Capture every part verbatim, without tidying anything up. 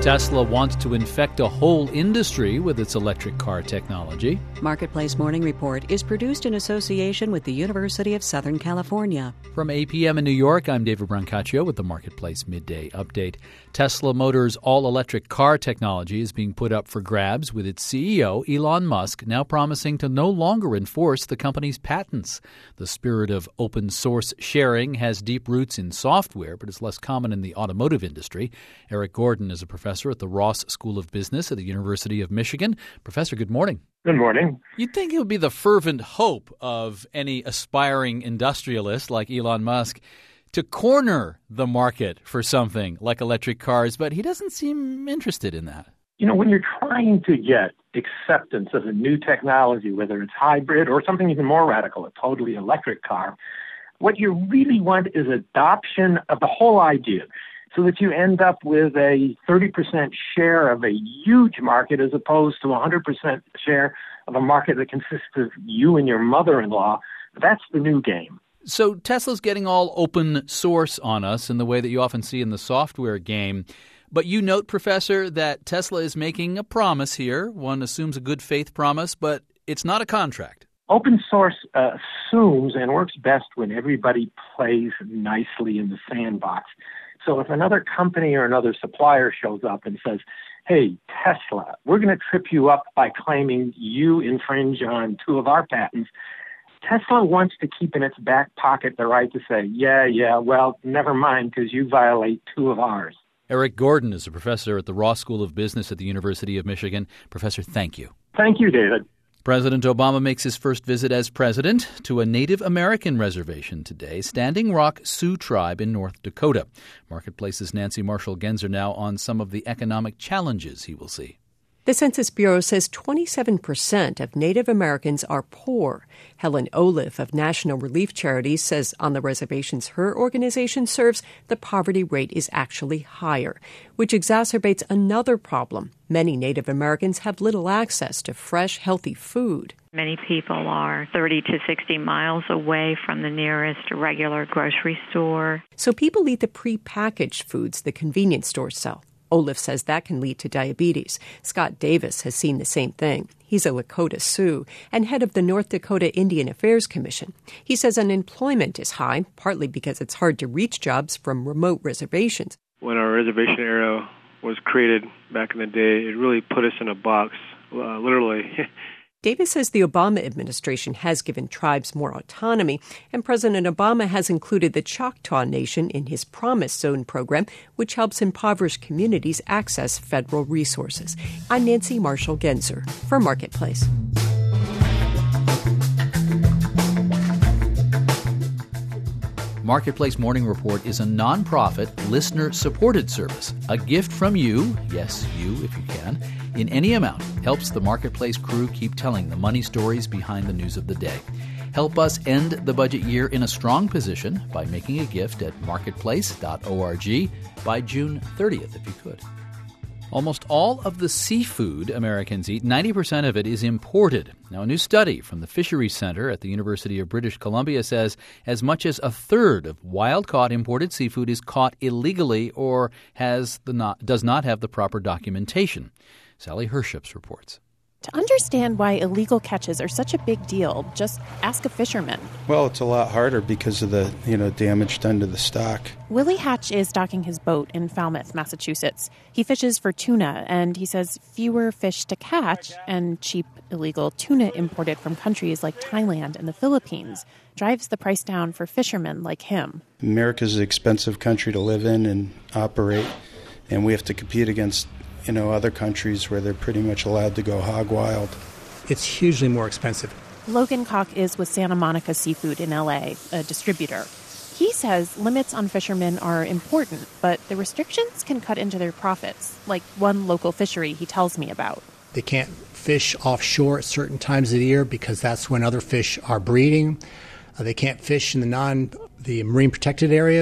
Tesla wants to infect a whole industry with its electric car technology. Marketplace Morning Report is produced in association with the University of Southern California. From eight p.m. in New York, I'm David Brancaccio with the Marketplace Midday Update. Tesla Motors' all-electric car technology is being put up for grabs, with its C E O, Elon Musk, now promising to no longer enforce the company's patents. The spirit of open-source sharing has deep roots in software, but is less common in the automotive industry. Eric Gordon is a professor at the Ross School of Business at the University of Michigan. Professor, good morning. Good morning. You'd think it would be the fervent hope of any aspiring industrialist like Elon Musk to corner the market for something like electric cars, but he doesn't seem interested in that. You know, when you're trying to get acceptance of a new technology, whether it's hybrid or something even more radical, a totally electric car, what you really want is adoption of the whole idea, so that you end up with a thirty percent share of a huge market as opposed to a one hundred percent share of a market that consists of you and your mother-in-law. That's the new game. So Tesla's getting all open source on us in the way that you often see in the software game. But you note, Professor, that Tesla is making a promise here. One assumes a good faith promise, but it's not a contract. Open source uh, assumes and works best when everybody plays nicely in the sandbox. So if another company or another supplier shows up and says, hey, Tesla, we're going to trip you up by claiming you infringe on two of our patents, Tesla wants to keep in its back pocket the right to say, yeah, yeah, well, never mind, because you violate two of ours. Eric Gordon is a professor at the Ross School of Business at the University of Michigan. Professor, thank you. Thank you, David. President Obama makes his first visit as president to a Native American reservation today, Standing Rock Sioux Tribe in North Dakota. Marketplace's Nancy Marshall-Genzer now on some of the economic challenges he will see. The Census Bureau says twenty-seven percent of Native Americans are poor. Helen Olive of National Relief Charities says on the reservations her organization serves, the poverty rate is actually higher, which exacerbates another problem. Many Native Americans have little access to fresh, healthy food. Many people are thirty to sixty miles away from the nearest regular grocery store. So people eat the prepackaged foods the convenience stores sell. Olive says that can lead to diabetes. Scott Davis has seen the same thing. He's a Lakota Sioux and head of the North Dakota Indian Affairs Commission. He says unemployment is high, partly because it's hard to reach jobs from remote reservations. When our reservation area was created back in the day, it really put us in a box, uh, literally. Davis says the Obama administration has given tribes more autonomy, and President Obama has included the Choctaw Nation in his Promise Zone program, which helps impoverished communities access federal resources. I'm Nancy Marshall-Genzer for Marketplace. Marketplace Morning Report is a nonprofit, listener-supported service. A gift from you, yes, you if you can, in any amount helps the Marketplace crew keep telling the money stories behind the news of the day. Help us end the budget year in a strong position by making a gift at marketplace dot org by June thirtieth, if you could. Almost all of the seafood Americans eat, ninety percent of it is imported. Now, a new study from the Fisheries Center at the University of British Columbia says as much as a third of wild-caught imported seafood is caught illegally or has the not, does not have the proper documentation. Sally Herships reports. To understand why illegal catches are such a big deal, just ask a fisherman. Well, it's a lot harder because of the, you know, damage done to the stock. Willie Hatch is docking his boat in Falmouth, Massachusetts. He fishes for tuna, and he says fewer fish to catch and cheap illegal tuna imported from countries like Thailand and the Philippines drives the price down for fishermen like him. America's an expensive country to live in and operate, and we have to compete against you know, other countries where they're pretty much allowed to go hog wild. It's hugely more expensive. Logan Koch is with Santa Monica Seafood in L A, a distributor. He says limits on fishermen are important, but the restrictions can cut into their profits, like one local fishery he tells me about. They can't fish offshore at certain times of the year because that's when other fish are breeding. Uh, they can't fish in the non the marine protected areas.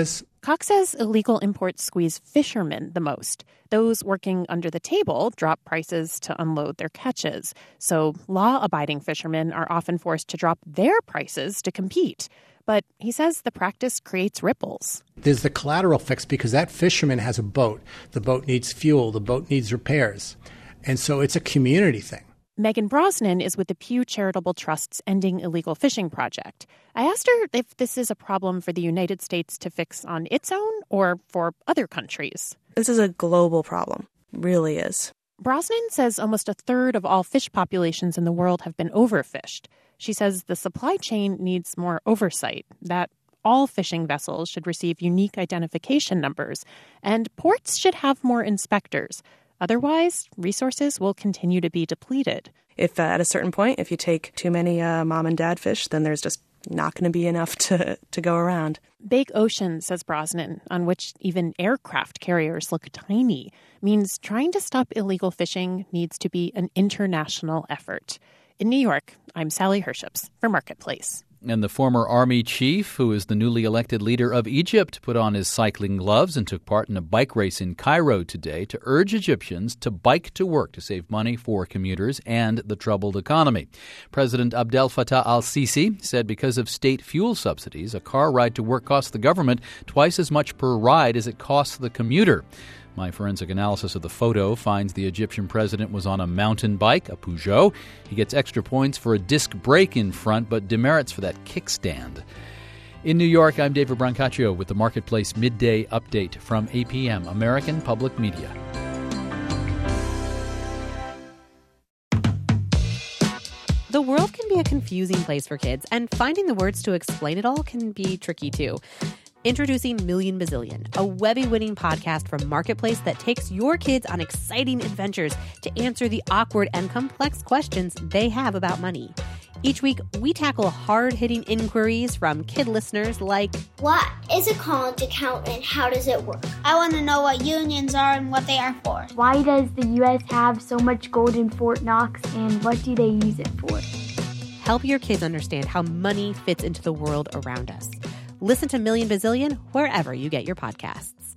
Cox says illegal imports squeeze fishermen the most. Those working under the table drop prices to unload their catches. So law-abiding fishermen are often forced to drop their prices to compete. But he says the practice creates ripples. There's the collateral effects because that fisherman has a boat. The boat needs fuel. The boat needs repairs. And so it's a community thing. Megan Brosnan is with the Pew Charitable Trust's Ending Illegal Fishing Project. I asked her if this is a problem for the United States to fix on its own or for other countries. This is a global problem. It really is. Brosnan says almost a third of all fish populations in the world have been overfished. She says the supply chain needs more oversight, that all fishing vessels should receive unique identification numbers, and ports should have more inspectors. Otherwise, resources will continue to be depleted. If uh, at a certain point, if you take too many uh, mom and dad fish, then there's just not going to be enough to, to go around. Big ocean, says Brosnan, on which even aircraft carriers look tiny, means trying to stop illegal fishing needs to be an international effort. In New York, I'm Sally Herships for Marketplace. And the former army chief, who is the newly elected leader of Egypt, put on his cycling gloves and took part in a bike race in Cairo today to urge Egyptians to bike to work to save money for commuters and the troubled economy. President Abdel Fattah al-Sisi said because of state fuel subsidies, a car ride to work costs the government twice as much per ride as it costs the commuter. My forensic analysis of the photo finds the Egyptian president was on a mountain bike, a Peugeot. He gets extra points for a disc brake in front, but demerits for that kickstand. In New York, I'm David Brancaccio with the Marketplace Midday Update from A P M, American Public Media. The world can be a confusing place for kids, and finding the words to explain it all can be tricky too. Introducing Million Bazillion, a Webby-winning podcast from Marketplace that takes your kids on exciting adventures to answer the awkward and complex questions they have about money. Each week, we tackle hard-hitting inquiries from kid listeners like, what is a college account and how does it work? I want to know what unions are and what they are for. Why does the U S have so much gold in Fort Knox and what do they use it for? Help your kids understand how money fits into the world around us. Listen to Million Bazillion wherever you get your podcasts.